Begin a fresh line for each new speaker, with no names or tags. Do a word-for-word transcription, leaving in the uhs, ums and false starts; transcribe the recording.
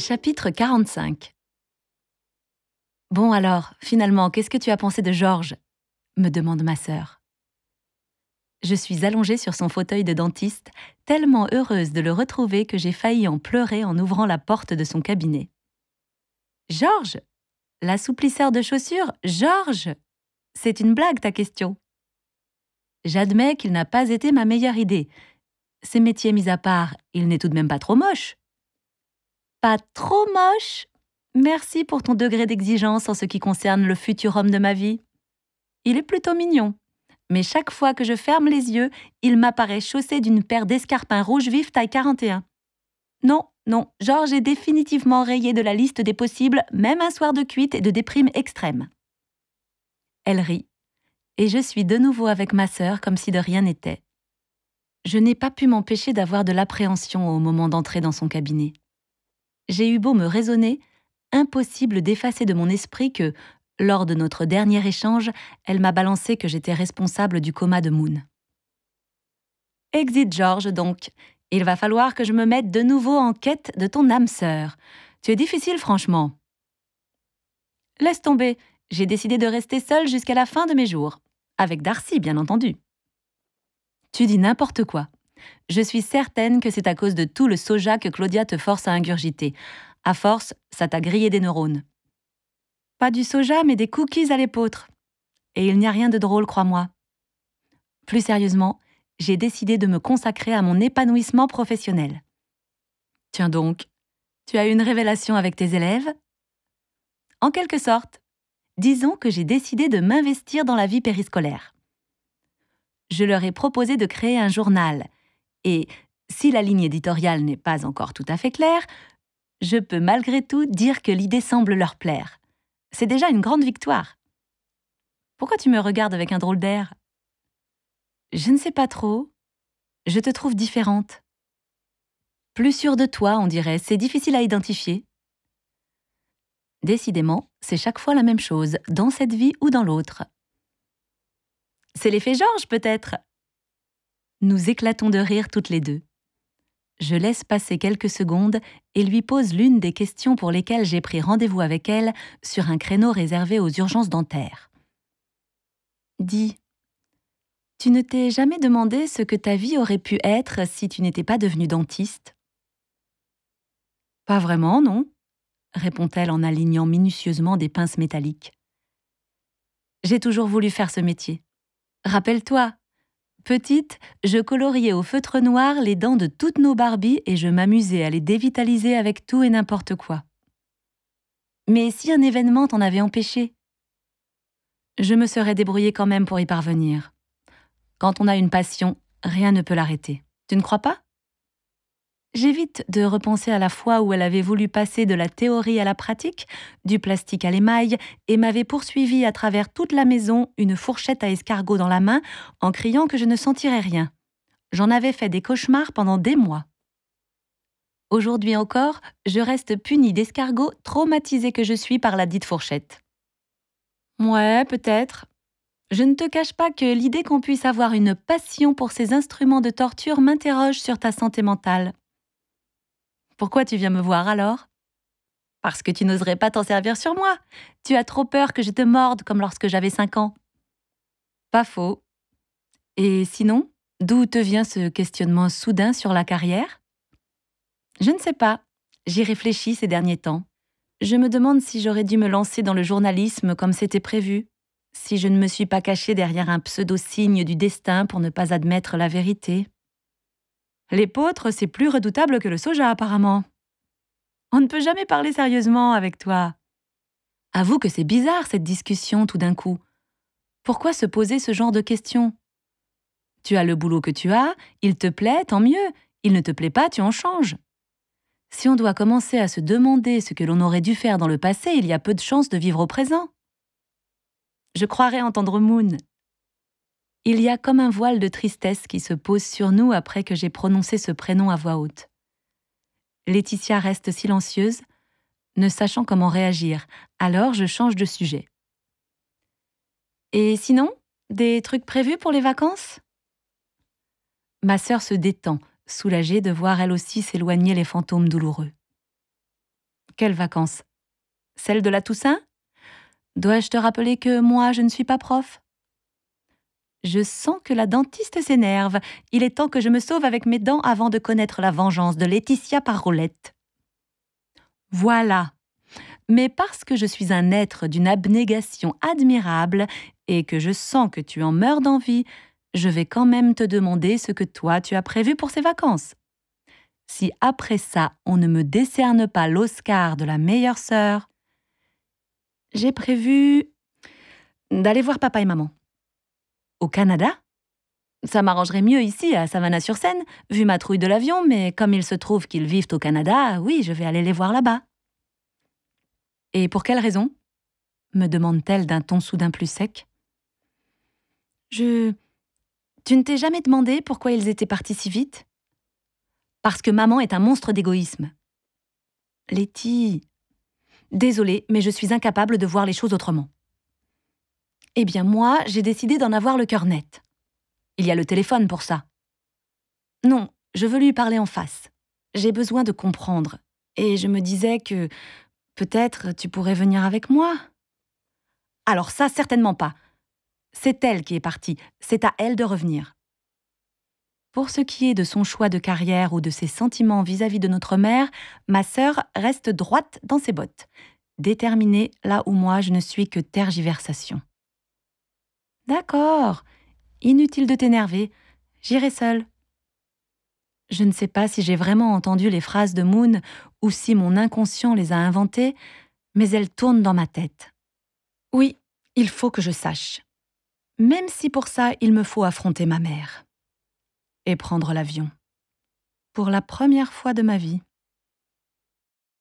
Chapitre quarante-cinq. Bon alors, finalement, qu'est-ce que tu as pensé de Georges ? Me demande ma sœur. Je suis allongée sur son fauteuil de dentiste, tellement heureuse de le retrouver que j'ai failli en pleurer en ouvrant la porte de son cabinet. Georges ? L'assouplisseur de chaussures ? Georges ? C'est une blague ta question. J'admets qu'il n'a pas été ma meilleure idée. Ses métiers mis à part, il n'est tout de même pas trop moche. Pas trop moche ? Merci pour ton degré d'exigence en ce qui concerne le futur homme de ma vie. Il est plutôt mignon, mais chaque fois que je ferme les yeux, il m'apparaît chaussé d'une paire d'escarpins rouge vif taille quarante et un. Non, non, Georges est définitivement rayé de la liste des possibles, même un soir de cuite et de déprime extrême. Elle rit, et je suis de nouveau avec ma sœur comme si de rien n'était. Je n'ai pas pu m'empêcher d'avoir de l'appréhension au moment d'entrer dans son cabinet. J'ai eu beau me raisonner, impossible d'effacer de mon esprit que, lors de notre dernier échange, elle m'a balancé que j'étais responsable du coma de Moon. Exit Georges donc. Il va falloir que je me mette de nouveau en quête de ton âme sœur. Tu es difficile franchement. Laisse tomber, j'ai décidé de rester seule jusqu'à la fin de mes jours. Avec Darcy, bien entendu. Tu dis n'importe quoi. Je suis certaine que c'est à cause de tout le soja que Claudia te force à ingurgiter. À force, ça t'a grillé des neurones. Pas du soja, mais des cookies à l'épeautre. Et il n'y a rien de drôle, crois-moi. Plus sérieusement, j'ai décidé de me consacrer à mon épanouissement professionnel. Tiens donc, tu as eu une révélation avec tes élèves ? En quelque sorte, disons que j'ai décidé de m'investir dans la vie périscolaire. Je leur ai proposé de créer un journal, et si la ligne éditoriale n'est pas encore tout à fait claire, je peux malgré tout dire que l'idée semble leur plaire. C'est déjà une grande victoire. Pourquoi tu me regardes avec un drôle d'air ? Je ne sais pas trop. Je te trouve différente. Plus sûre de toi, on dirait, c'est difficile à identifier. Décidément, c'est chaque fois la même chose, dans cette vie ou dans l'autre. C'est l'effet Georges, peut-être ? Nous éclatons de rire toutes les deux. Je laisse passer quelques secondes et lui pose l'une des questions pour lesquelles j'ai pris rendez-vous avec elle sur un créneau réservé aux urgences dentaires. Dis, tu ne t'es jamais demandé ce que ta vie aurait pu être si tu n'étais pas devenue dentiste ? Pas vraiment, non, répond-elle en alignant minutieusement des pinces métalliques. J'ai toujours voulu faire ce métier. Rappelle-toi, petite, je coloriais au feutre noir les dents de toutes nos Barbies et je m'amusais à les dévitaliser avec tout et n'importe quoi. Mais si un événement t'en avait empêché ? Je me serais débrouillée quand même pour y parvenir. Quand on a une passion, rien ne peut l'arrêter. Tu ne crois pas ? J'évite de repenser à la fois où elle avait voulu passer de la théorie à la pratique, du plastique à l'émail, et m'avait poursuivi à travers toute la maison, une fourchette à escargot dans la main, en criant que je ne sentirais rien. J'en avais fait des cauchemars pendant des mois. Aujourd'hui encore, je reste punie d'escargot, traumatisée que je suis par la dite fourchette. Ouais, peut-être. Je ne te cache pas que l'idée qu'on puisse avoir une passion pour ces instruments de torture m'interroge sur ta santé mentale. Pourquoi tu viens me voir alors ? Parce que tu n'oserais pas t'en servir sur moi. Tu as trop peur que je te morde comme lorsque j'avais cinq ans. Pas faux. Et sinon, d'où te vient ce questionnement soudain sur la carrière ? Je ne sais pas. J'y réfléchis ces derniers temps. Je me demande si j'aurais dû me lancer dans le journalisme comme c'était prévu, si je ne me suis pas cachée derrière un pseudo-signe du destin pour ne pas admettre la vérité. L'épeautre, c'est plus redoutable que le soja, apparemment. On ne peut jamais parler sérieusement avec toi. Avoue que c'est bizarre, cette discussion, tout d'un coup. Pourquoi se poser ce genre de questions ? Tu as le boulot que tu as, il te plaît, tant mieux. Il ne te plaît pas, tu en changes. Si on doit commencer à se demander ce que l'on aurait dû faire dans le passé, il y a peu de chances de vivre au présent. Je croirais entendre Moon. Il y a comme un voile de tristesse qui se pose sur nous après que j'ai prononcé ce prénom à voix haute. Laetitia reste silencieuse, ne sachant comment réagir, alors je change de sujet. Et sinon, des trucs prévus pour les vacances ? Ma sœur se détend, soulagée de voir elle aussi s'éloigner les fantômes douloureux. Quelles vacances? Celles de la Toussaint? Dois-je te rappeler que moi, je ne suis pas prof? Je sens que la dentiste s'énerve. Il est temps que je me sauve avec mes dents avant de connaître la vengeance de Laetitia par Rolette. Voilà. Mais parce que je suis un être d'une abnégation admirable et que je sens que tu en meurs d'envie, je vais quand même te demander ce que toi tu as prévu pour ces vacances. Si après ça, on ne me décerne pas l'Oscar de la meilleure sœur, j'ai prévu d'aller voir papa et maman. Au Canada? Ça m'arrangerait mieux ici, à Savannah-sur-Seine, vu ma trouille de l'avion, mais comme il se trouve qu'ils vivent au Canada, oui, je vais aller les voir là-bas. Et pour quelle raison? Me demande-t-elle d'un ton soudain plus sec. Je... Tu ne t'es jamais demandé pourquoi ils étaient partis si vite? Parce que maman est un monstre d'égoïsme. Letty... Désolée, mais je suis incapable de voir les choses autrement. Eh bien moi, j'ai décidé d'en avoir le cœur net. Il y a le téléphone pour ça. Non, je veux lui parler en face. J'ai besoin de comprendre. Et je me disais que peut-être tu pourrais venir avec moi. Alors ça, certainement pas. C'est elle qui est partie. C'est à elle de revenir. Pour ce qui est de son choix de carrière ou de ses sentiments vis-à-vis de notre mère, ma sœur reste droite dans ses bottes, déterminée là où moi je ne suis que tergiversation. D'accord, inutile de t'énerver, j'irai seule. Je ne sais pas si j'ai vraiment entendu les phrases de Moon ou si mon inconscient les a inventées, mais elles tournent dans ma tête. Oui, il faut que je sache. Même si pour ça, il me faut affronter ma mère. Et prendre l'avion. Pour la première fois de ma vie.